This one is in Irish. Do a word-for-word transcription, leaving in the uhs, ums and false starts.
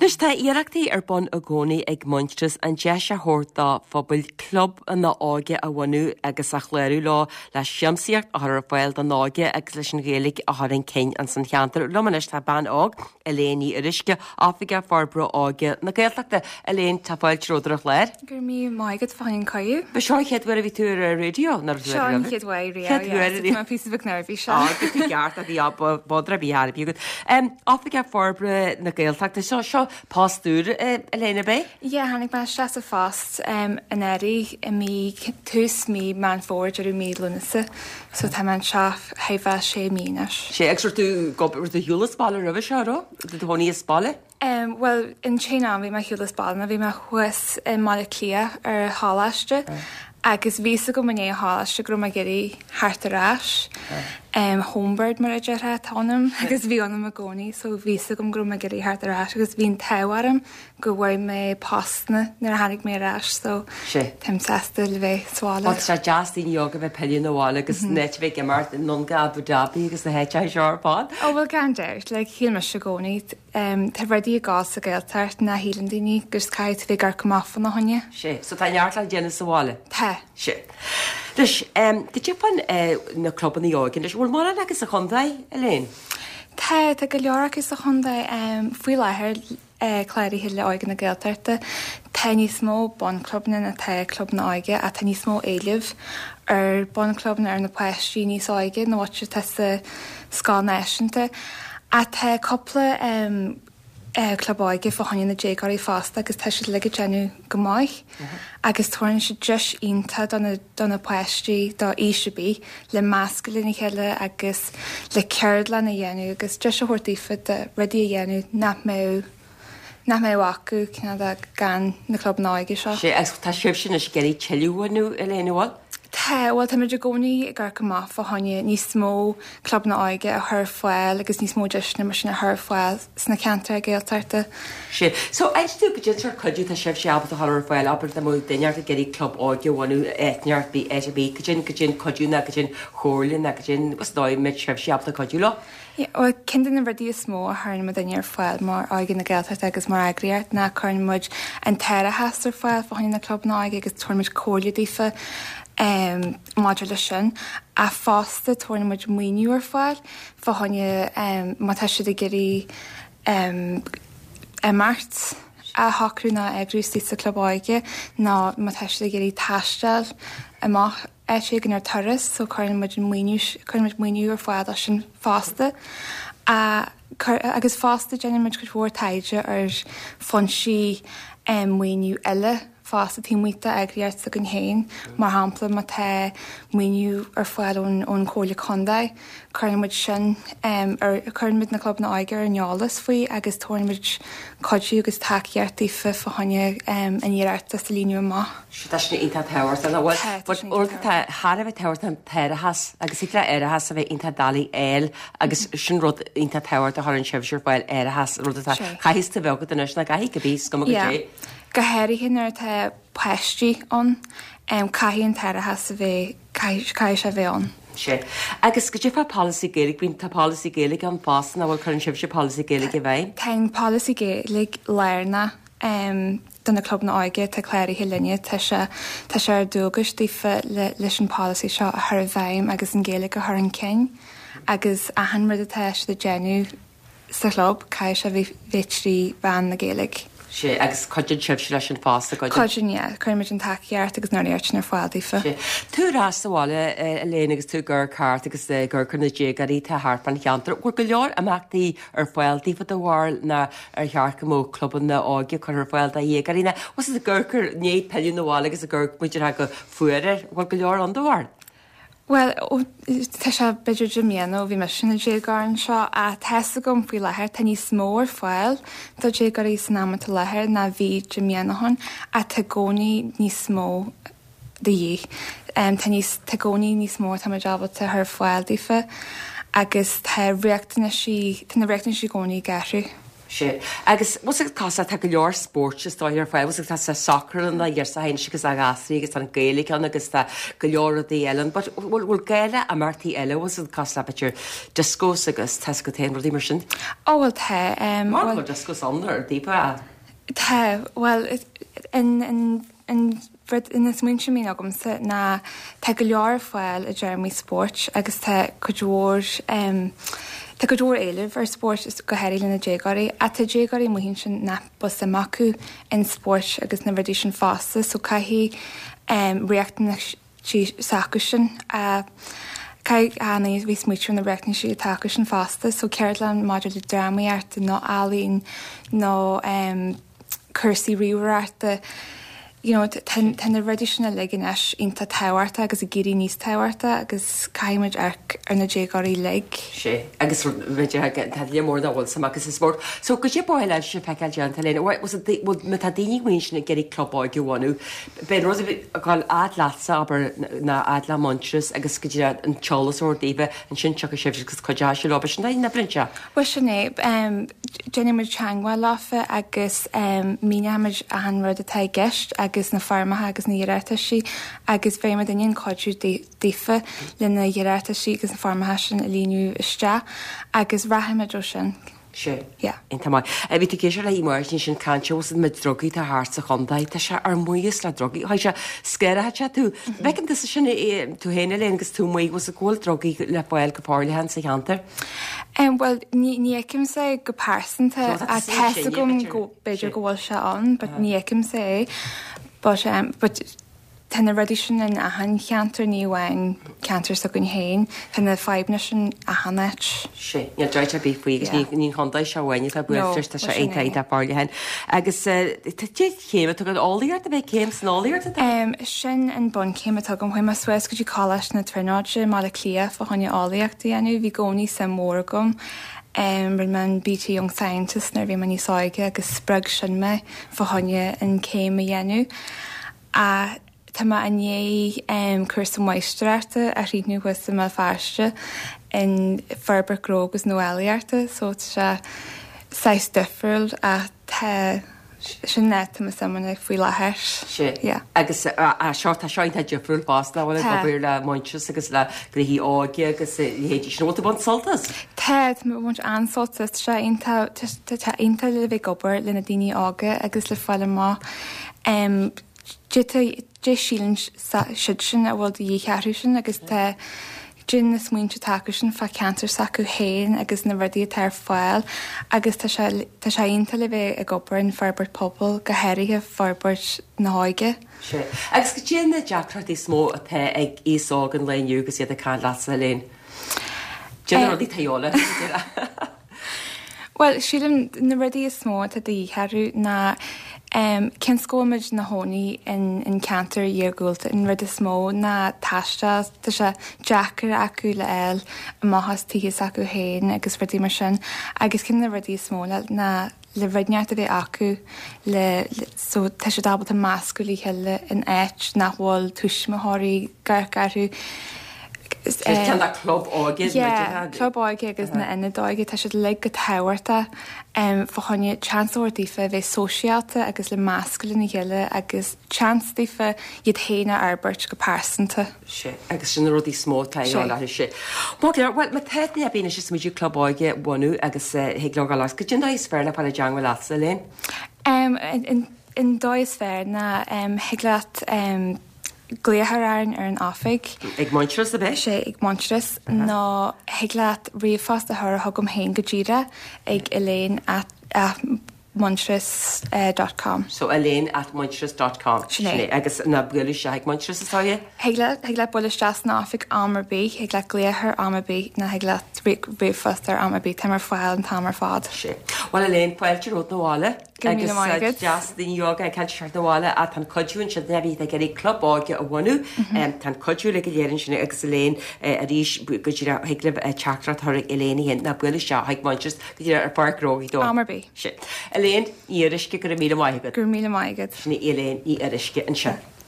Nus tá iarachtaí ar bon a gcónaí ag Monstras an de se thóirtá phobail club an na áige a bhainú agus a chléirú lá le siamsaíocht a thar fáil don náige agus leis an ghéalaigh a thar an céin an san cheantar. Lomanis tá ban ág Eléní Irisce áfiige farbra áige na Gaeltachta Elén tá fáil tródrach léir. Gur mí maigad fáin caiú. Ba seo cheadhfuir a bhí tú ar radio nar Seán cheadhhair rí má písa bh nervhí se. Á go tú geart a bhí bodra bhí ar bígad. Áfiige farbra na Gaeltachta seo seo pásúr Eléna bé? Ié, hanig me se a fast an éí i mí tús mí man fór ar mí lunasa, so tá man seaf heibh sé mínas. sé ag tú gobir a hiúlaspáile rih seró? Du tháiní spáile? Um, well, in China bhí me hiúlaspáilna, bhí me chuas in mála clia ar hálaiste, agus vísa go mané hálaiste gro me geirí hartarráis, um, Homebird mar a deartha tánam, agus bhí anam a gcónaí, so vísa gom gro me geirí hartarráis, agus bhín teharim go bhfuil mé postna nar hanig mé ráis, so tim sesta le bheith sála. Tá sé deastíí yoga bheith peilíon nóháil agus net bheith ge mar non ga Abu Dhabi agus na héite seárpád? Ó bhfuil gan deirt, le hí me se gcónaí, tá bhardí a gás a Gaeltart na hílan daoine gur caiit bhí gar cumafan na honne. sé, so tá neart le déanana sála? Tá. sé. Dus, um, did you fan uh, na club in the organ? Dus, well, more like a Hyundai, Elaine? Tá, tá go leorach is a Hyundai um, fui láthir uh, chláirí hi le áige na Gaeltarta. Tá ní smó bon clubna na tá club na áige a tá ní smó éileh ar bon clubna ar na pastí níos áige na watcha tá sa scá náisianta. A tá coppla um, Uh, club áige fá haine na dégarí fásta agus tá si le genú go máich agus tuairn si just ionta donna poisttí dá ísibí le máscalína chéile agus le ceird le na dhéanú agus just a thuirtífa de rudí a dhéanú nach mé nach mé acu cinna gan na club náige seo. sé ag tá sibh sin is geirí teúhanú Eléanúil? Tá, bhil tá muidir gcónaí gur go má fá haine níos smó club na áige a thur foiil agus níos mó deisna mar sin a thur foiil sna ceantar a Gaeltarta. sé, so eich tú go dintar chuidú tá sibh seabbat a thar foiil aber tá mú daineart a geirí club áige bhhainú éithneart bí éis a bí go din go din chuidú na go din chórlinn na go din was dóid mit sibh seabbat a chuidú lá? ó cinan na bhardí smó a thurna mu daine ar foiil mar áige na Gaeltarta agus mar agriart na chuirn muid an teire heastar foiil fá haine na club na áige agus tuairmid cóirladífa Um, Module sin a fásta tuairna muid muoinú ar fáil fá haine um, má tá siad a geirí um, a mart a hacrú na agrústí sa club áige ná má tá siad a geirí taistel amach sé gan ar turas so chuirna muid muoinú ar fáil a sin fásta a agus fásta déanana muid go bhór taide ar fonsí um, muoinú eile fásta tí muoite agriart sa gan héin, mar hampla má tá muoinú ar fáil ón cóla condaid, chuirmid sin um, ar chuirmid na club na áige ar neolalas faoi agus tuairmid codú agus takeíarttaí fa fa haine um, an iararta sa líniú má. Tá sin ionta tehairta na bhfuil ortha thar bheith tehairta an teirehas agus icla airehas a bheith ionta dalí éil agus sin rud ionta tehairta a thar an sibhseir bhil airehas rud a chaista bhegad an na gaí go bhís go go dé. Go héirighin ar tá poisttí an um, caihíonn teirehas a bheith cai se bheith an. sé. Agus go dtífa policy géalaigh bín tá policy géalaigh an fásan a bhfuil chun sibh sé policy géalaigh a bheith? Táin policy géalaigh léirna um, donna club na áige tá chléirí hi linne tá se tá se ar dúgus tífa leis an policy seo a thar bhaim agus an géalaigh a thar an cin agus a hanmar a teis de genú sa club cai se bhí vitrí ban na géalaigh. sé agus chuidin sibh leis an fásta go chuidin chuirmid an takeíart agus nuirt ar fáiltífa. Tú rás bháile a léana agus tú gur cáart agus gur chuna dégarí tá harpan cheantar gur go leor amachtaí ar foiiltífa do bhil na ar chearcha mó cluban na áige chun ar foiil a dhégarína. Was is a gurcur néad peún na bhála agus a gur muidir a go fuidir bhil go leor an do bhil? Well, tá se beidir Jamiano bhí me sinna dégáin seo a teessa gom faoi lethir tá ní smór foiil tá dégarí san námata lethir na bhí Jamianahan a tá gcónaí ní smó de dhé. Um, tá gcónaí ní smór tá jobbalta th foiil dífa agus tá réachtainna si tána réachtainna si gcónaí gaiirú. sé. Agus was casa take go leor sport is stáir fáil was tá sa soccer an dhéar sa hain sigus a gasí agus an gaalaigh an agus tá go leor a dí eile, but bhfuil gaile a martaí eile was casa betir discos agus te go téan rudí mar sin? Ó bhfuil the. Má discos anar dípa? Tá, well, in in in in is muinte mí agamsa na te go leor fáil a Jeremy Sport agus te go um Tá go dúir éileh ar sport is go heirí lena dégarí, a tá dégarí muhín sin na bus amachú in sport agus na bhí sin fásta, so caihí um, reachtain sacu sin a cai anna bhí smuitiú na reachtain si tacu sin fásta, so ceir le maidir le dramaíart nó alín nó um, cursaí riúirta. You know, ten ten the traditional leg in ash into towerta agus a giri níos towerta agus caiimid ar ar na dégarí leg. Sé, agus bheidir tá le mór dahil sam agus is sport. So go sé bóil leis sin feiceil deanta léna, was it me tá daoine muin sin geirí clubáid gohhaú. Ben rosa gáil adlása aber na adla Montrose agus go dtí an teolalas ó daobh an sin teach sibh agus chuidá se lobe sin na brinte. Wa sinné, um, Jenny mar teangha láfa agus um, míineid a an rud atá gceist agus na farmathe agus na dhearta sí agus bhéime daon cóidú dífa le na dhearta sí agus na farmathe sin a líniu iste agus rahamidro sin. Sé, Inta mai. A bhí céisiir le imar sin sin canse was me drogaí a háart sa chundaid tá se ar muogus le drogaí. Tá se scéirethe tú. Becin is sin tú héna le agus tú muoigh was a ghil drogaí le bhil go páirlahan sa cheantar? Um, well, níicim sé go pásanta a te gom go beidir go bhil se an, but níicim sé. But um, but Tána rudí sin in a han cheantar níomhhain ceantar sa gon héin, tána fáibne sin a hanait. Sé, ní dreid a bí faoi agus ní chundaid se bhaine a buirtar tá sé étaid a páirlahan. Agus tí chéime tu an áíart a bheith céim san áíart? Um, sin an bon céime tugam chuim a Suez go dtí cáis na trenáide má le clia fa tháine áíachtaí anú bhí gcónaí sem mórgum. Um, rin man B T Young Scientist nar bhí man níosáige agus sprag sin me fa tháine an céim a dhéanú. A Tá má ané um, cursa maiistrearta a rínú huasa má feiste in Ferbergrógus Noeliarta, so se seis difriúil a the sin net me samna faoi lethir. Sé, agus a seo tá seoint a difriúil fás le bhfuil go bhfuir le Montrose agus le grihí áige agus héidir sin bhta bon soltas? Tá muint ansoltas se tá inta le bheith gobar lena daoine ága agus le fáile má. Um, Dé sílan siid sin a bhfuil dhé chearú sin agus tá gin na smuointe taú sin fa cantar sacú héin agus na rudí tar fáil agus tá sé onanta le bheith a gobar an Farbert Pobal go heirithe Farbert na háige. Sé. Agus go dtí na deachratí smó a the ag íságan leonniu agus iad a cá las a léon. Dé rudí taola. Well, sílim na rudí is smó a dí chearú na Um, Cin scóimiid na hónaí in, in cantar dhéargúilta in rud is smó na taiste tá se deachar acu le eil a maithas tíos acu héin agus rudí mar sin agus cin na rudí smó le na le ridneart a bheith acu le, le so tá se dábalta másculí heile in éit nach bhfuil tuismathirí gar garú. Cean club áige? Yeah, club áige agus na inadáige tá siad le go táhairta um, fa chuine chanceúirtífa bheith sosiálta agus le másculin na heile agus chancetífa iad héine arbeirt go pásanta. Sé, agus sin rudí smó taá le sé. Má bhil me teitna a bíine si smidú club áige bhhaú agus héagla galás go dtí is fearna pala deanghfuil lása léon? Um, in, in dóis fear na um, heglaat um, Glétharain ar an áfig. Ag Montrose a bheith? Sé ag Montrose. Ná heglaat riomhfast a thura thugam héin go ddíra ag Elaine at montrose dot com. So Elaine at montrose dot com. Sinné. Agus na buile se ag Montrose atáige? Heglaat buile steas na áfig Amarbí, heglaat gléthar Amarbí na heglaat riomhfast ar Amarbí tamar fáil an tamar fád. Sé. Well Elaine, fáilte ród na bhála. Agus agus deas den yoga ag ceart seart na bhála a tan codún se nebí ag geí club áige a bhhaú tan codú le go dhéann sinna agus Elaine a ríis go dtí heglibh teachtra thuir Elaine hen na buile se ag Montrose go dtí ar parkróí dó. Amarbí. Sé. Elaine, í irisce gur mí maigad. Gur mí maigad. Sinna Elaine í irisce an se.